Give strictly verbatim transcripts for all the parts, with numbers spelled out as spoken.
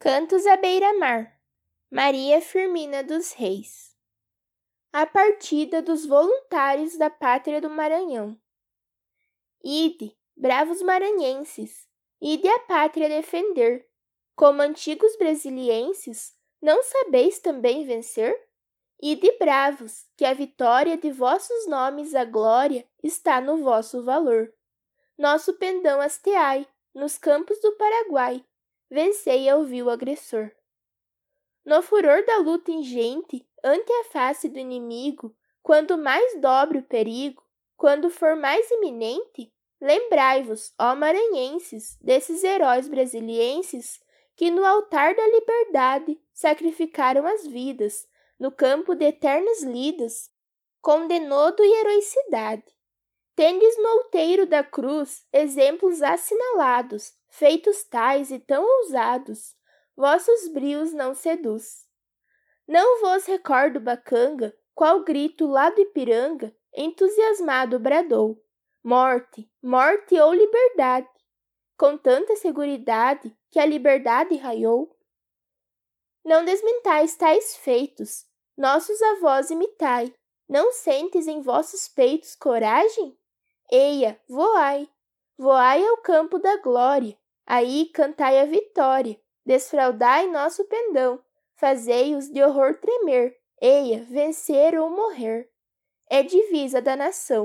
Cantos à beira-mar, Maria Firmina dos Reis. A partida dos voluntários da pátria do Maranhão. Ide, bravos maranhenses, ide a pátria defender. Como antigos brasilienses, não sabeis também vencer? Ide bravos, que a vitória de vossos nomes a glória está no vosso valor. Nosso pendão hasteai, nos campos do Paraguai, vencei ao vil agressor. No furor da luta ingente, ante a face do inimigo, quando mais dobre o perigo, quando for mais iminente, lembrai-vos, ó maranhenses, desses heróis brasilienses que no altar da liberdade sacrificaram as vidas, no campo de eternas lidas, com denodo e heroicidade. Tendes no outeiro da cruz exemplos assinalados, feitos tais e tão ousados, vossos brios não seduz. Não vos recordo bacanga, qual grito lá do Ipiranga, entusiasmado bradou, morte, morte ou liberdade, com tanta seguridade que a liberdade raiou. Não desmentais tais feitos, nossos avós imitai, não sentes em vossos peitos coragem? Eia, voai, voai ao campo da glória, aí cantai a vitória, desfraldai nosso pendão, fazei-os de horror tremer, eia, vencer ou morrer. É divisa da nação.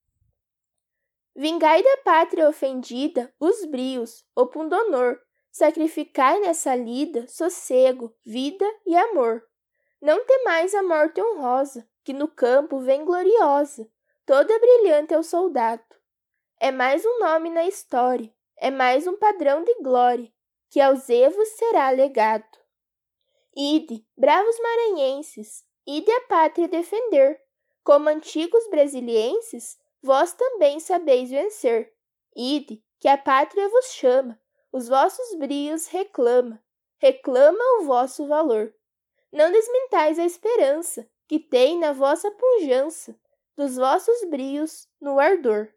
Vingai da pátria ofendida os brios, o pundonor, sacrificai nessa lida sossego, vida e amor. Não temais a morte honrosa, que no campo vem gloriosa, toda brilhante ao soldado. É mais um nome na história, é mais um padrão de glória, que aos evos será legado. Ide, bravos maranhenses, ide a pátria defender, como antigos brasilienses, vós também sabeis vencer. Ide, que a pátria vos chama, os vossos brios reclama, reclama o vosso valor. Não desmentais a esperança, que tem na vossa pujança, dos vossos brios no ardor.